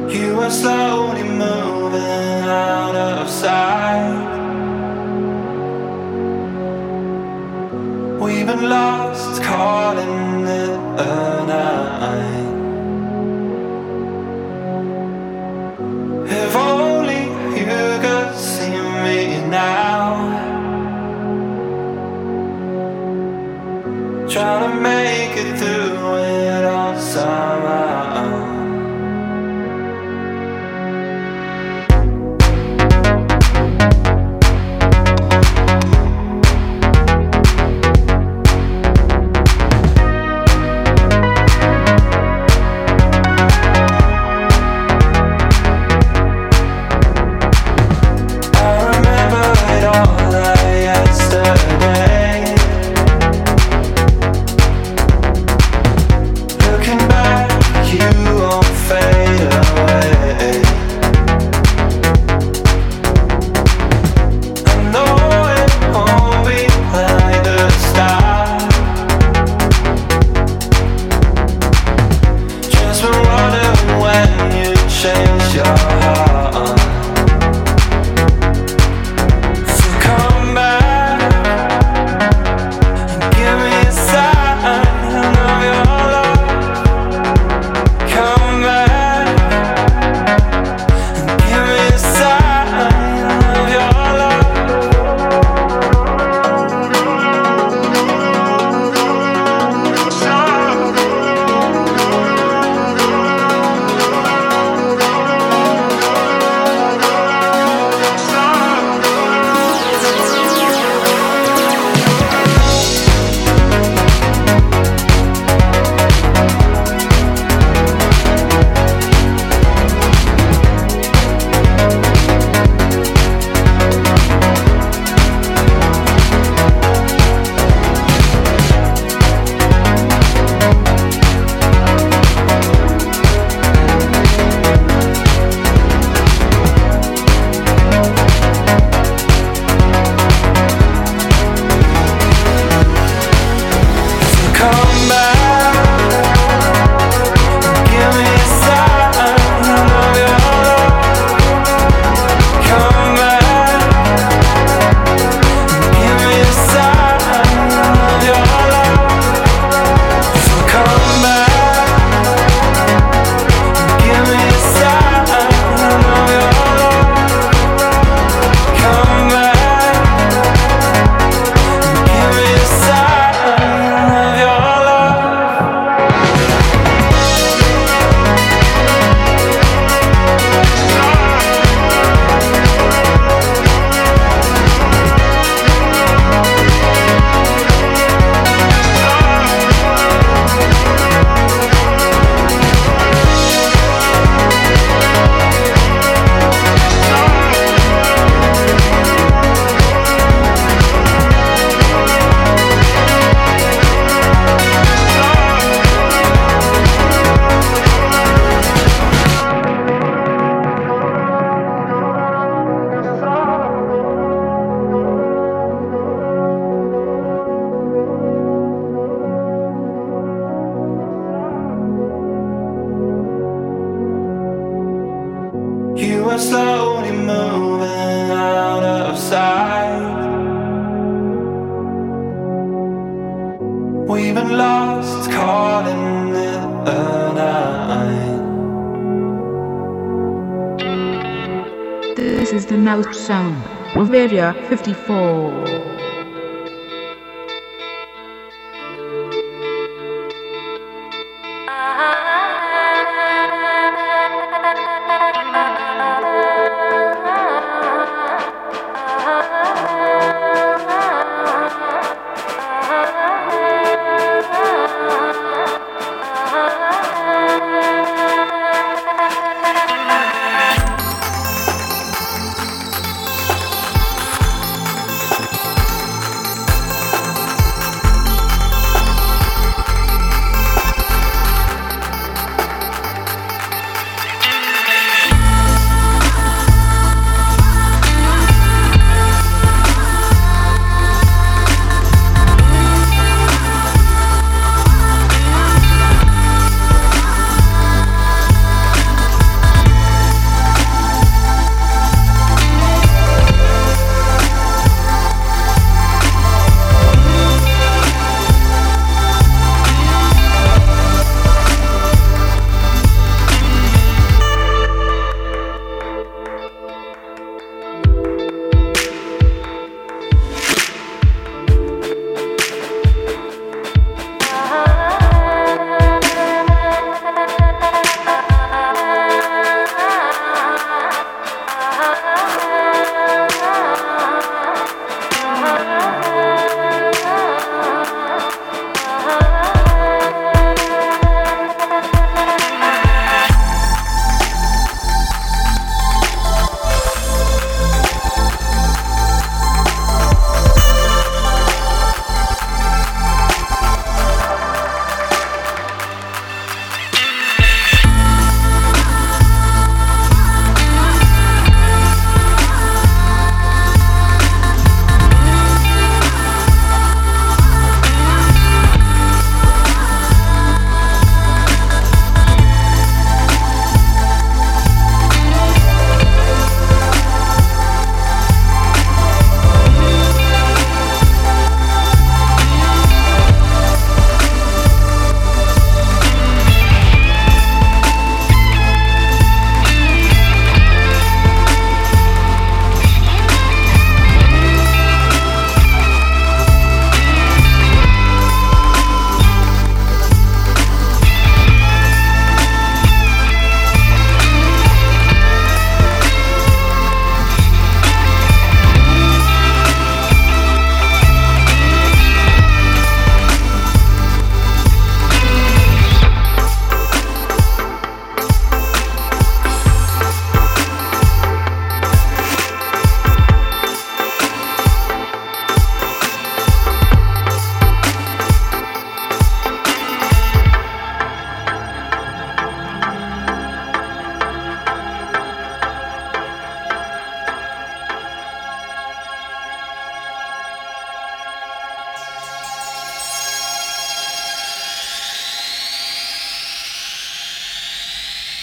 You are slowly moving out of sight. We've been lost, calling it a night. If only you could see me now, trying to make it through it all somehow. Change your heart. So come back and give me a sign of your love. Come back and give me a sign of your You are slowly moving out of sight. We've been lost, calling it a night. This is the Now Sound of Area 54.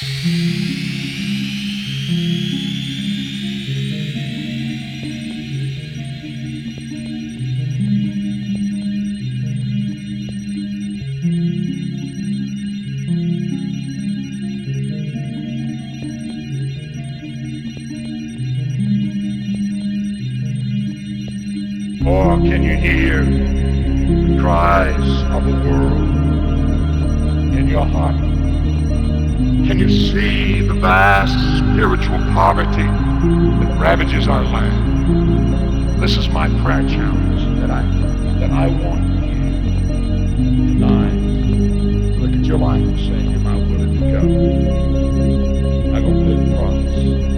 Or can you hear the cries of the world in your heart? Can you see the vast spiritual poverty that ravages our land? This is my prayer challenge that I want you tonight to look at your life and say, am I willing to go? Am I going to pay the price?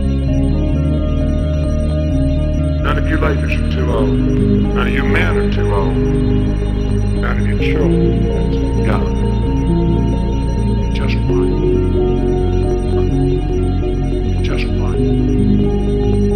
None of you ladies are too old. None of you men are too old. None of you children are too young. You're just right. You're just right.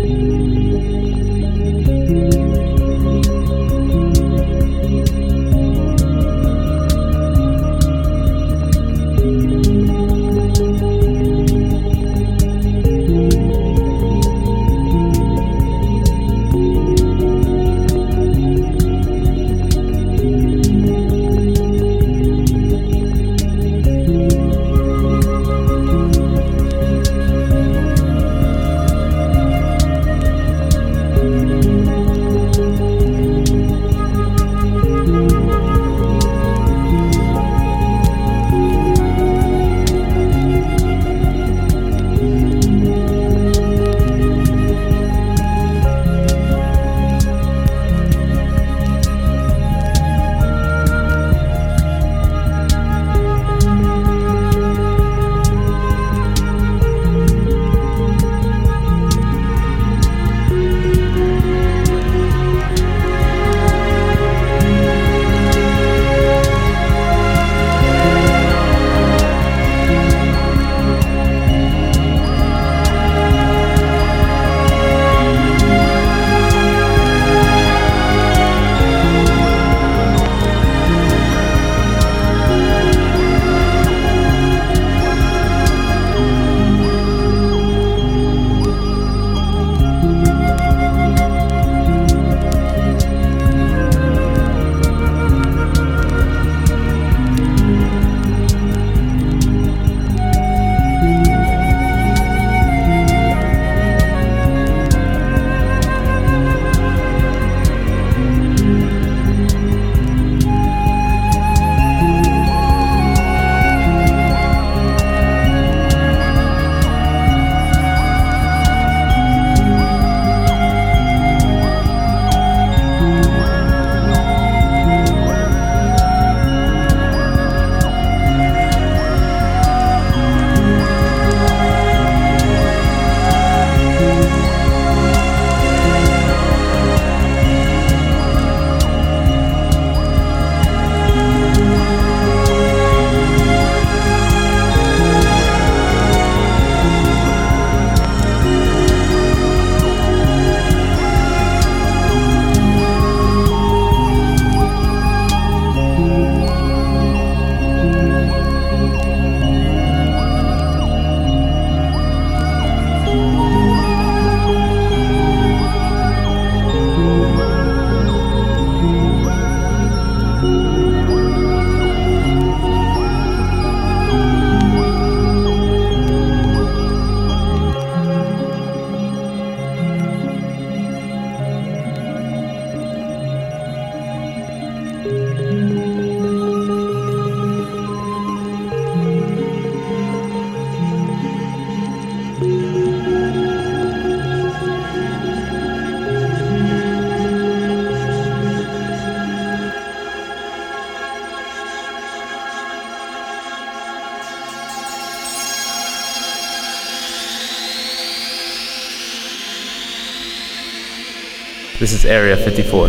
This is Area 54.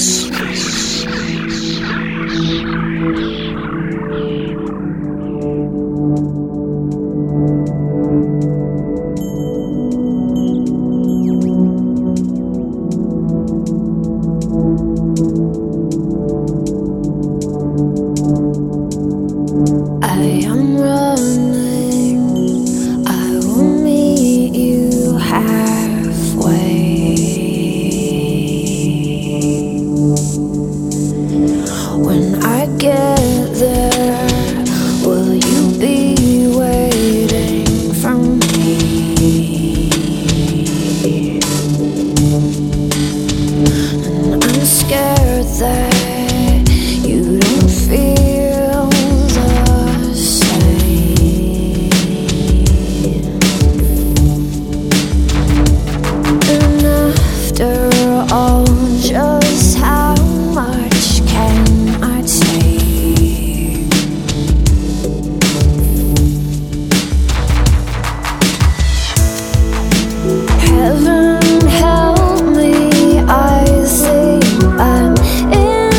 Heaven help me, I think I'm in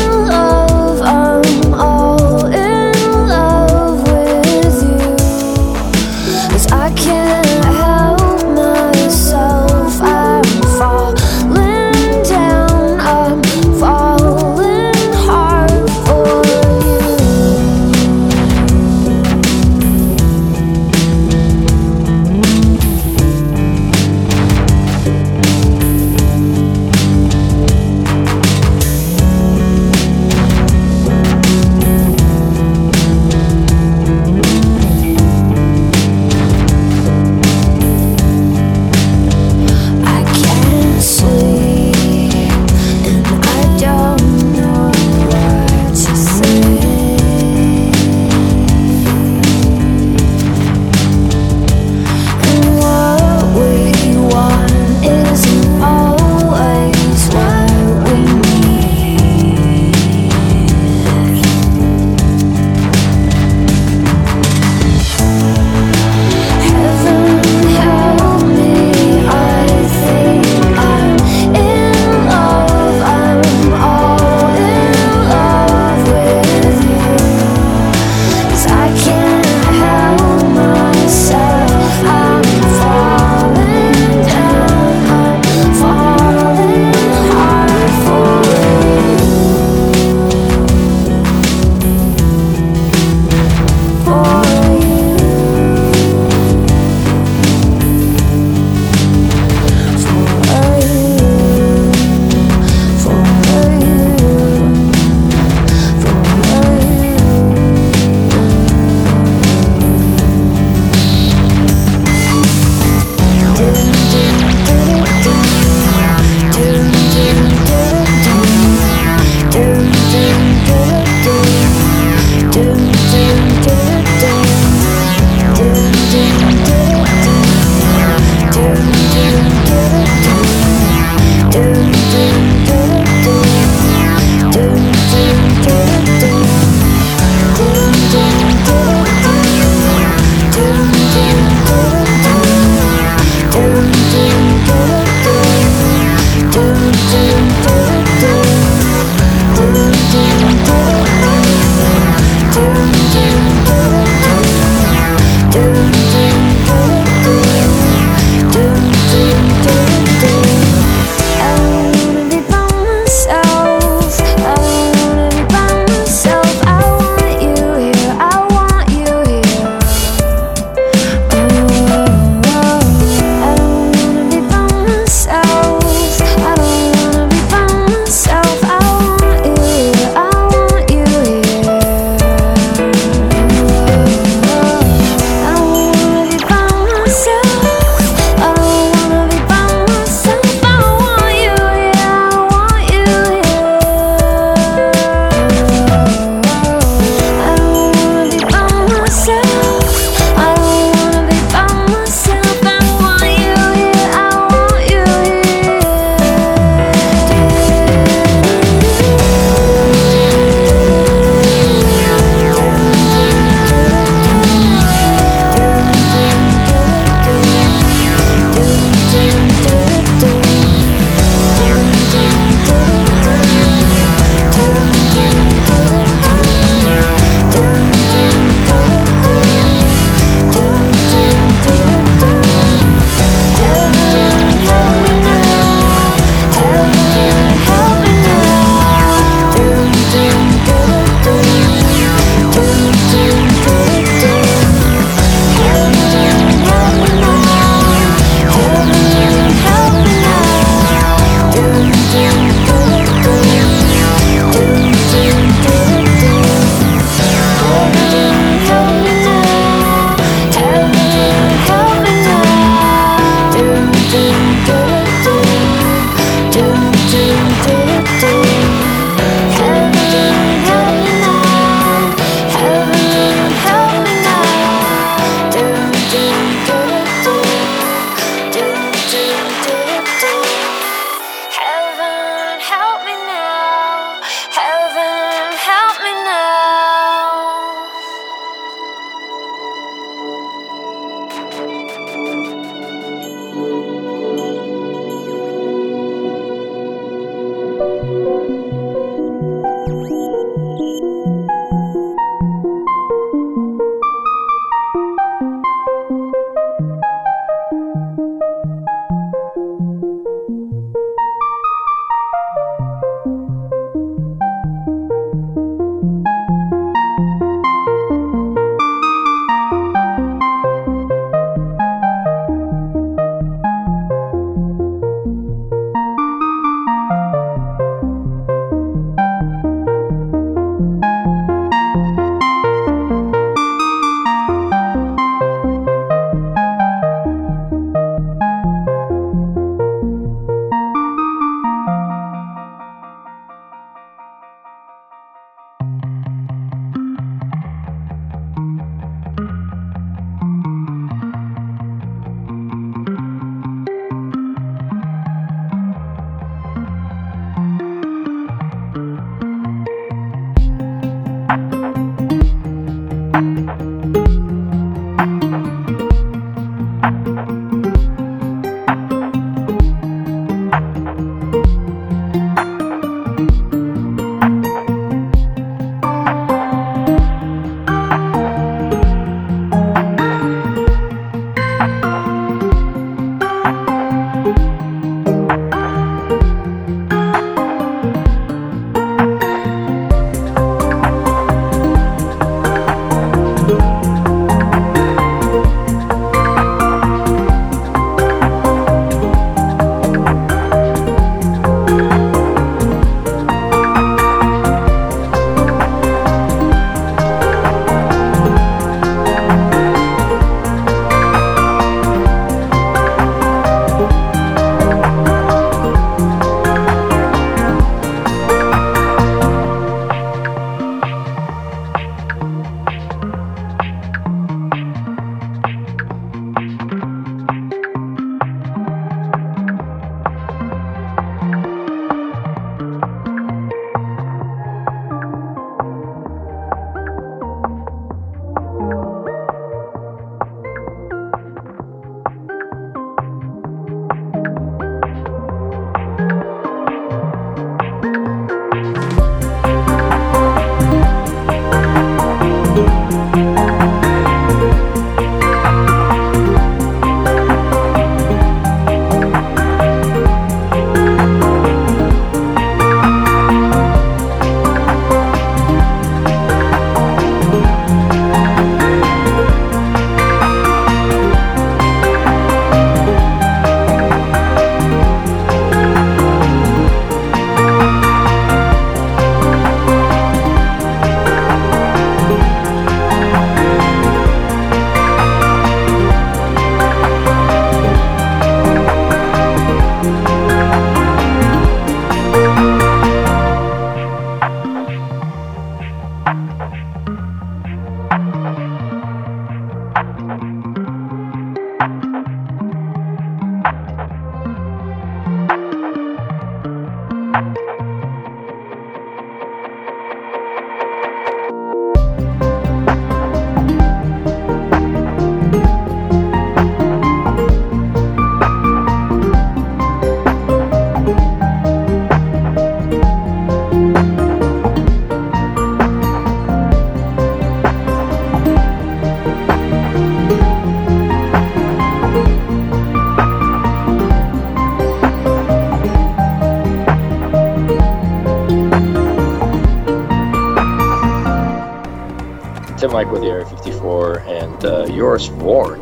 Tim Mike with the Area 54 and Yours Born.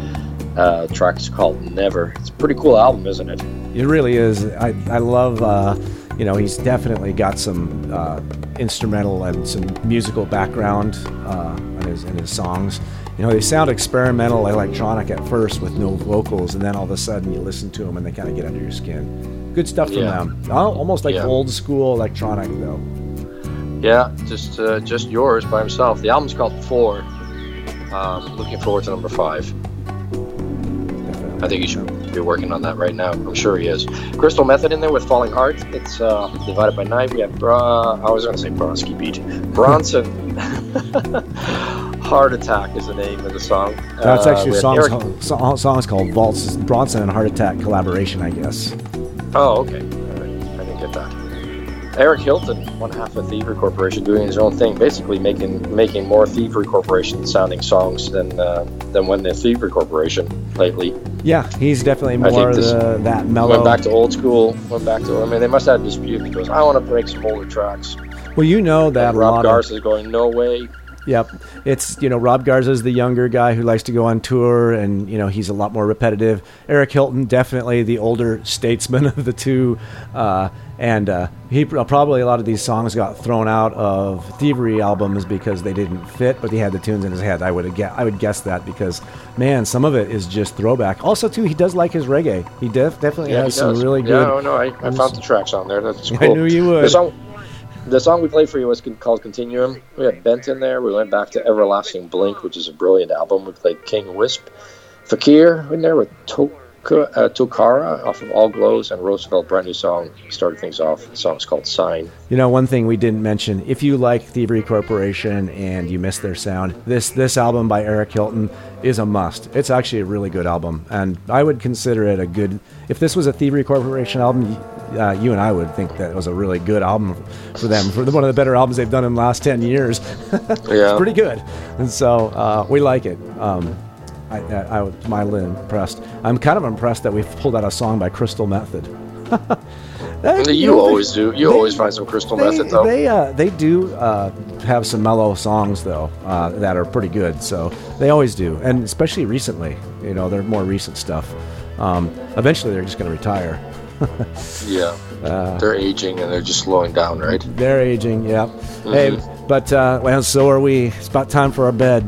Track is called Never. It's a pretty cool album, isn't it? It really is. I love, he's definitely got some instrumental and some musical background in his songs. You know, they sound experimental, electronic at first with no vocals, and then all of a sudden you listen to them and they kind of get under your skin. Good stuff from them. Almost like old school electronic, though. Yeah, just Yours by himself. The album's called 4. Looking forward to number 5. I think he should be working on that right now. I'm sure he is. Crystal Method in there with Falling Heart. It's Divided by Night. We have I was going to say Bronski Beat. Bronson. Heart Attack is the name of the song. That's actually a song's called Waltz. Bronson and Heart Attack collaboration, I guess. Oh, okay. All right. I didn't get that. Eric Hilton, one half of Thievery Corporation, doing his own thing, basically making more Thievery Corporation sounding songs than when the Thievery Corporation lately. Yeah, he's definitely more that mellow. Went back to old school. They must have a dispute because I want to break some older tracks. Well, you know that and Rob Garza is going, no way. Yep. It's, Rob Garza's the younger guy who likes to go on tour, and, he's a lot more repetitive. Eric Hilton, definitely the older statesman of the two. He probably, a lot of these songs got thrown out of Thievery albums because they didn't fit, but he had the tunes in his head. I would guess that because, man, some of it is just throwback. Also, too, he does like his reggae. He definitely has some really good... Yeah, I found the tracks on there. That's cool. I knew you would. The song we played for you was called Continuum. We had Bent in there. We went back to Everlasting Blink, which is a brilliant album. We played King Wisp. Fakir in there with Tokara off of All Glows, and Roosevelt, brand new song, started things off. The song's called Sign. One thing we didn't mention, if you like Thievery Corporation and you miss their sound, this album by Eric Hilton is a must. It's actually a really good album, and I would consider it a good... If this was a Thievery Corporation album, you and I would think that it was a really good album for them, for one of the better albums they've done in the last 10 years. It's pretty good, and so we like it. I was mildly impressed. I'm kind of impressed that we've pulled out a song by Crystal Method. You always do. You always find some Crystal Method, though. They do have some mellow songs, though, that are pretty good. So they always do, and especially recently. They're more recent stuff. Eventually, they're just going to retire. Yeah, they're aging and they're just slowing down, right? They're aging, yeah. Mm-hmm. Hey, but so are we. It's about time for our bed.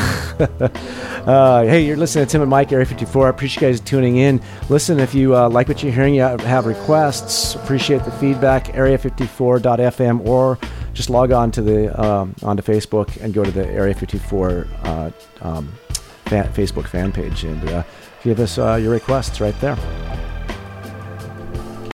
Hey, you're listening to Tim and Mike, Area 54. I appreciate you guys tuning in. Listen, if you like what you're hearing, you have requests, appreciate the feedback, area54.fm, or just log on to onto Facebook and go to the Area 54 Facebook fan page and give us your requests right there.